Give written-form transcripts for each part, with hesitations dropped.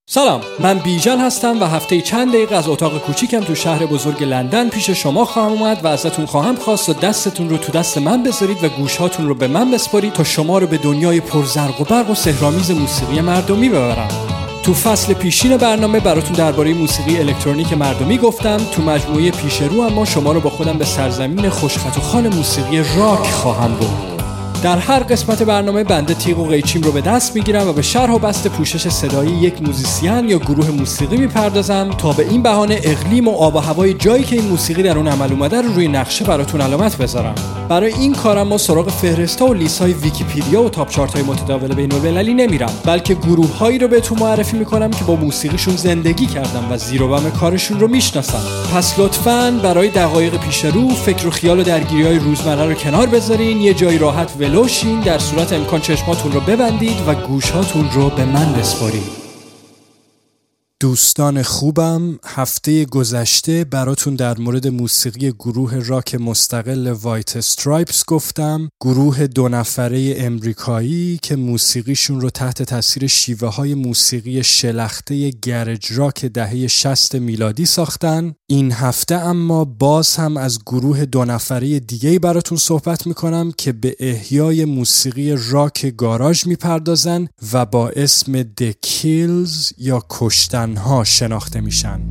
سلام، من بیژن هستم و هفته چند دقیقه از اتاق کوچیکم تو شهر بزرگ لندن پیش شما خواهم اومد و ازتون خواهم خواست و دستتون رو تو دست من بذارید و گوشهاتون رو به من بسپارید تا شما رو به دنیای پرزرق و برق و سحرآمیز موسیقی مردمی ببرم. تو فصل پیشین برنامه براتون درباره موسیقی الکترونیک مردمی گفتم. تو مجموعه پیش رو اما شما رو با خودم به سرزمین خوشخط و خال موسیقی راک خواهم برد. در هر قسمت برنامه بنده تیغ و قیچیم رو به دست میگیرم و به شرح و بسط پوشش صدایی یک موزیسین یا گروه موسیقی میپردازم تا به این بهانه اقلیم و آب و هوای جایی که این موسیقی در اون عمل اومده رو روی نقشه براتون علامت بذارم. برای این کارم ما سراغ فهرست‌ها و لیست‌های ویکی‌پدیا و تاپ چارت‌های متداول بین‌المللی نمیرم، بلکه گروه‌هایی رو بهتون معرفی میکنم که با موسیقیشون زندگی کردم و زیر و بم کارشون رو میشناسم. پس لطفاً برای دقایق پیش رو فکر و خیال و درگیری‌های روزمره رو کنار بذارین، یه جای راحت ولوشین، در صورت امکان چشماتون رو ببندید و گوشاتون رو به من بسپارید. دوستان خوبم، هفته گذشته براتون در مورد موسیقی گروه راک مستقل وایت استرایپس گفتم. گروه 2 نفره امریکایی که موسیقیشون رو تحت تاثیر شیوه‌های موسیقی شلخته گرج راک دهه 60 میلادی ساختن. این هفته اما باز هم از گروه 2 نفره دیگه‌ای براتون صحبت میکنم که به احیای موسیقی راک گاراژ میپردازن و با اسم The Kills یا کشتن ها شناخته میشن.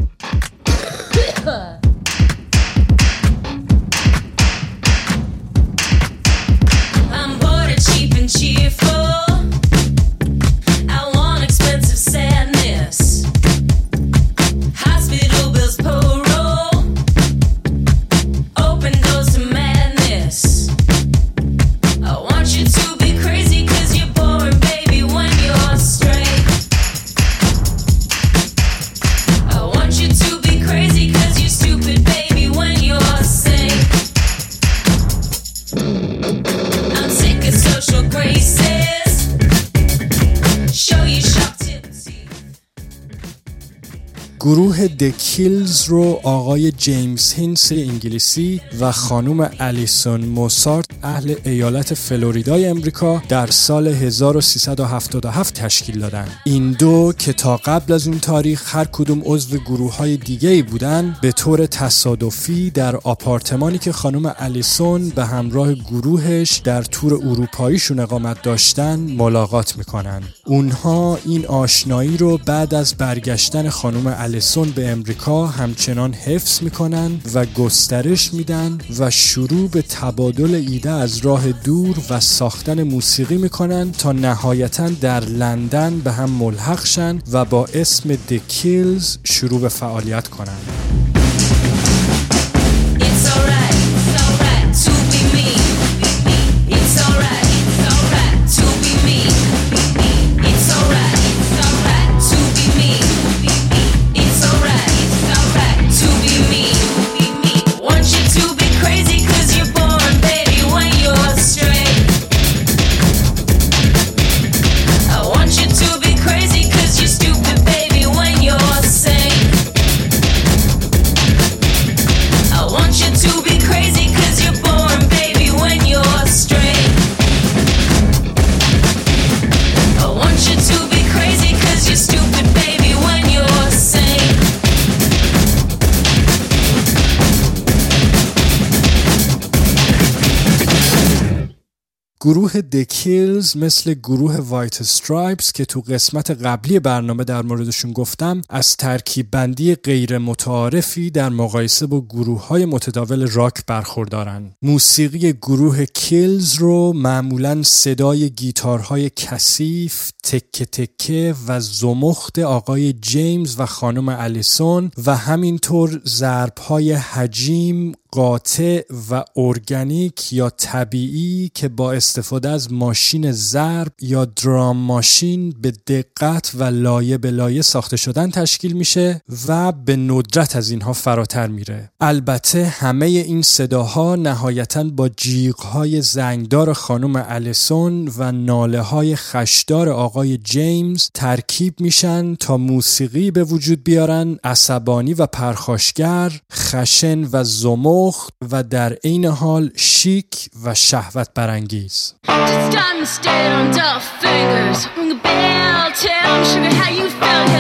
گروه The Kills رو آقای جیمز هینس انگلیسی و خانم الیسون موسارت اهل ایالت فلوریدای امریکا در سال 1377 تشکیل دادن. این دو که تا قبل از اون تاریخ هر کدوم عضو گروه‌های دیگه‌ای بودن، به طور تصادفی در آپارتمانی که خانم الیسون به همراه گروهش در تور اروپاییشون اقامت داشتن ملاقات میکنن. اونها این آشنایی رو بعد از برگشتن خانم الیسون به امریکا همچنان حفظ میکنن و گسترش میدن و شروع به تبادل ایده از راه دور و ساختن موسیقی میکنن تا نهایتاً در لندن به هم ملحق شن و با اسم The Kills شروع به فعالیت کنن. گروه The Kills مثل گروه وایت استرایپس که تو قسمت قبلی برنامه در موردشون گفتم، از ترکیب بندی غیر متعارفی در مقایسه با گروه‌های متداول راک برخوردارن. موسیقی گروه Kills رو معمولاً صدای گیتارهای کثیف، تکه تکه و زمخت آقای جیمز و خانم الیسون و همینطور ضرب‌های حجیم، قاطع و ارگانیک یا طبیعی که با استفاده از ماشین ضرب یا درام ماشین به دقت و لایه به لایه ساخته شدن تشکیل میشه و به ندرت از اینها فراتر میره. البته همه این صداها نهایتاً با جیغ‌های زنگدار خانم الیسون و ناله‌های خشدار آقای جیمز ترکیب میشن تا موسیقی به وجود بیارن عصبانی و پرخاشگر، خشن و زمخت و در عین حال شیک و شهوت برانگیز. Just stand on dull fingers. Ring a bell, tell sugar how you felt.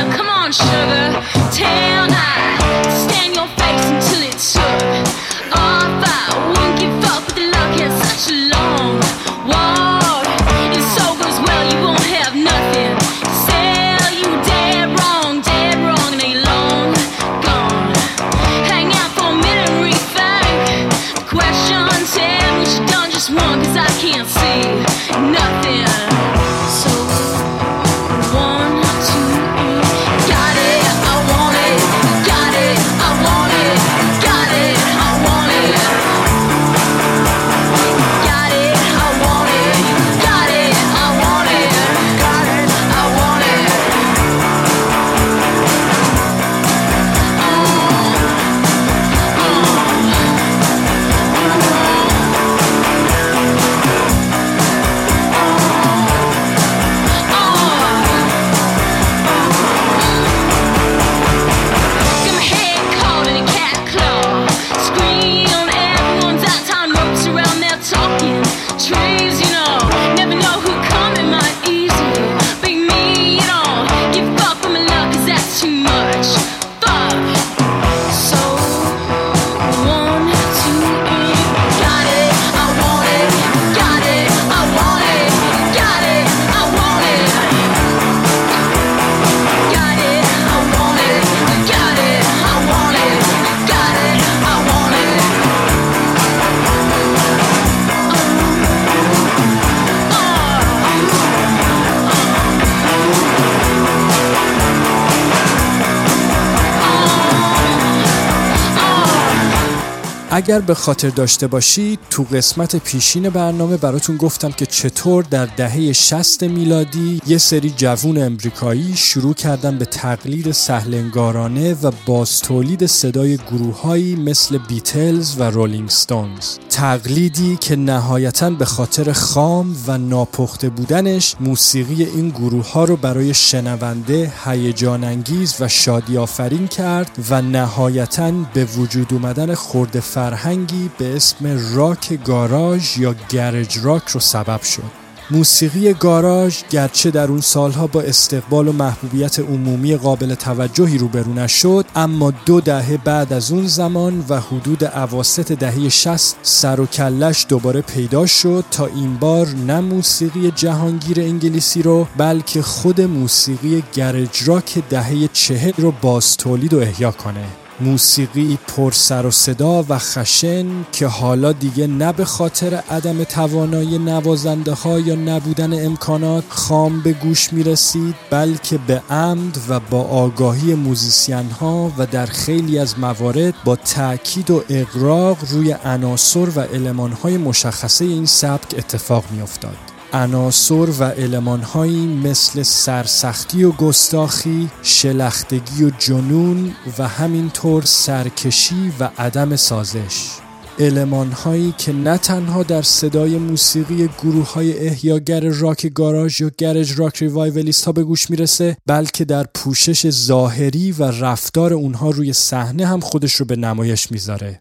اگر به خاطر داشته باشید تو قسمت پیشین برنامه براتون گفتم که چطور در دهه 60 میلادی یه سری جوون امریکایی شروع کردن به تقلید سهلنگارانه و بازتولید صدای گروه‌هایی مثل بیتلز و رولینگ ستونز. تقلیدی که نهایتاً به خاطر خام و ناپخته بودنش موسیقی این گروه‌ها رو برای شنونده هیجان انگیز و شادی آفرین کرد و نهایتاً به وجود اومدن خرد فرهنگی به اسم راک گاراژ یا گرج راک رو سبب شد. موسیقی گاراژ گرچه در اون سالها با استقبال و محبوبیت عمومی قابل توجهی روبرو نشد، اما 2 دهه بعد از اون زمان و حدود اواسط دهه 60 سر و کلش دوباره پیدا شد تا این بار نه موسیقی جهانگیر انگلیسی رو بلکه خود موسیقی گرج راک دهه 40 رو بازتولید و احیا کنه. موسیقی پر سر و صدا و خشن که حالا دیگه نه به خاطر عدم توانایی نوازنده ها یا نبودن امکانات خام به گوش می رسید، بلکه به عمد و با آگاهی موزیسین ها و در خیلی از موارد با تأکید و اغراق روی عناصر و المان های مشخصه این سبک اتفاق می افتاد. عناصر و المان‌هایی مثل سرسختی و گستاخی، شلختگی و جنون و همینطور سرکشی و عدم سازش. المان‌هایی که نه تنها در صدای موسیقی گروه‌های احیاگر راک گاراژ یا گرج راک ریوایولیست ها به گوش میرسه، بلکه در پوشش ظاهری و رفتار اونها روی صحنه هم خودش رو به نمایش میذاره.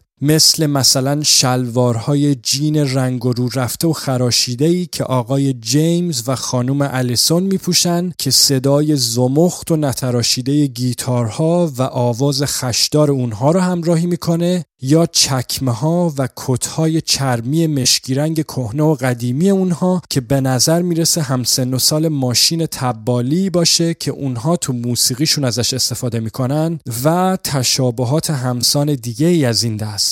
مثلا شلوارهای جین رنگ و رو رفته و خراشیده‌ای که آقای جیمز و خانم الیسون میپوشن که صدای زمخت و نتراشیده گیتارها و آواز خشدار اونها رو همراهی میکنه، یا چکمه ها و کتهای چرمی مشکی رنگ کهنه و قدیمی اونها که به نظر میرسه همسن و سال ماشین تبالی باشه که اونها تو موسیقیشون ازش استفاده میکنن و تشابهات همسان دیگه ای از این دست.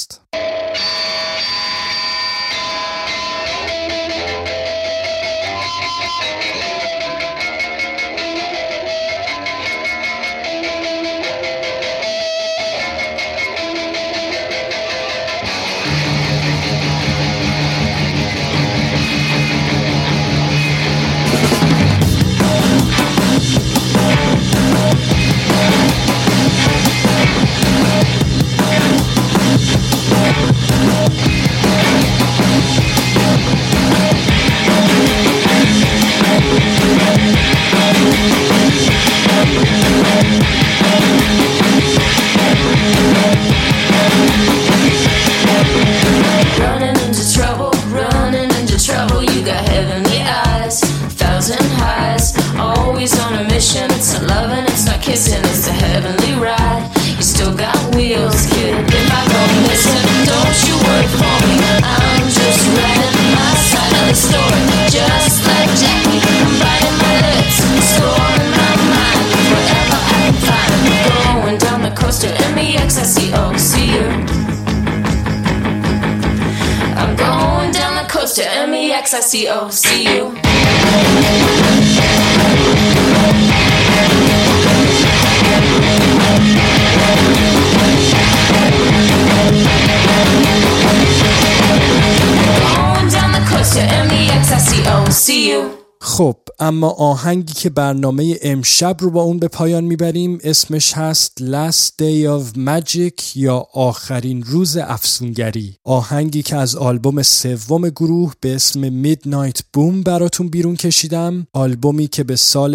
خب اما آهنگی که برنامه امشب رو با اون به پایان میبریم اسمش هست Last Day of Magic یا آخرین روز افسونگری. آهنگی که از آلبوم 3 گروه به اسم Midnight Boom براتون بیرون کشیدم. آلبومی که به سال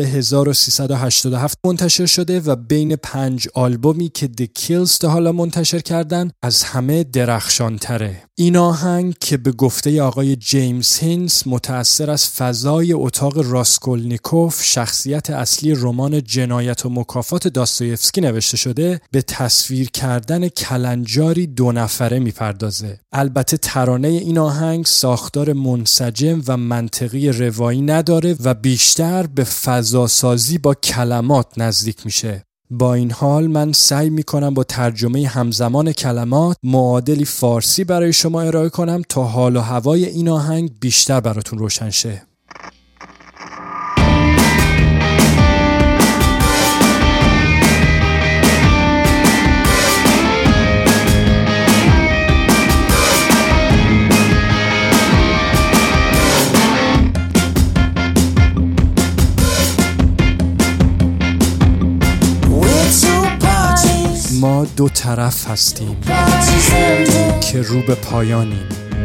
1387 منتشر شده و بین 5 آلبومی که The Kills تا حالا منتشر کردن از همه درخشانتره. این آهنگ که به گفته آقای جیمز هینز متأثر از فضای اتاق راسکولنیکوف شخصیت اصلی رمان جنایت و مکافات داستایفسکی نوشته شده، به تصویر کردن کلنجاری 2 نفره میپردازه. البته ترانه این آهنگ ساختار منسجم و منطقی روایی نداره و بیشتر به فضاسازی با کلمات نزدیک میشه. با این حال من سعی میکنم با ترجمه همزمان کلمات معادلی فارسی برای شما ارائه کنم تا حال و هوای این آهنگ بیشتر براتون روشن شه. ما دو طرف هستیم که رو به پایانیم.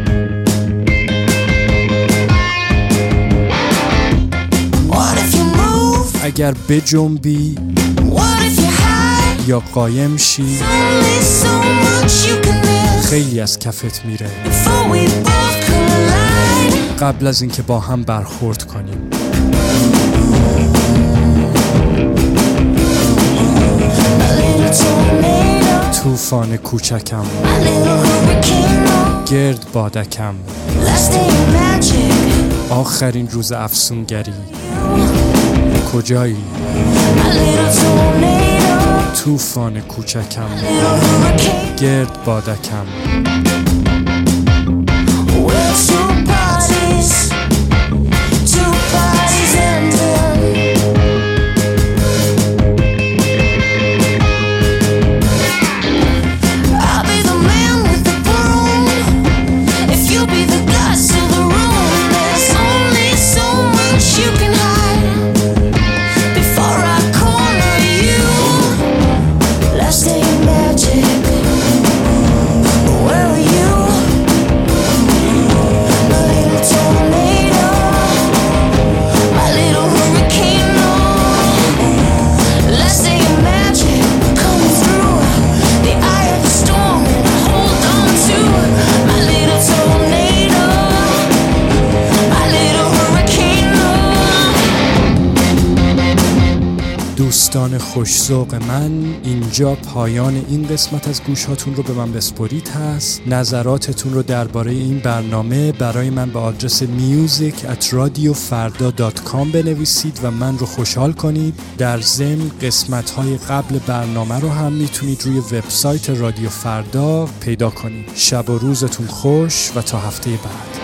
اگر بجنبی یا قایم شی خیلی از کفت میره قبل از اینکه با هم برخورد کنیم. طوفان کوچکم، گرد بادکم، آخرین روز افسونگری، کجایی؟ طوفان کوچکم، گرد بادکم. دوستان خوش‌ذوق من، اینجا پایان این قسمت از گوش‌هاتون رو به من بسپرید هست. نظراتتون رو درباره این برنامه برای من به آدرس music@radiofarda.com بنویسید و من رو خوشحال کنید. در ضمن قسمت‌های قبل برنامه رو هم میتونید روی وبسایت رادیو فردا پیدا کنید. شب و روزتون خوش و تا هفته بعد.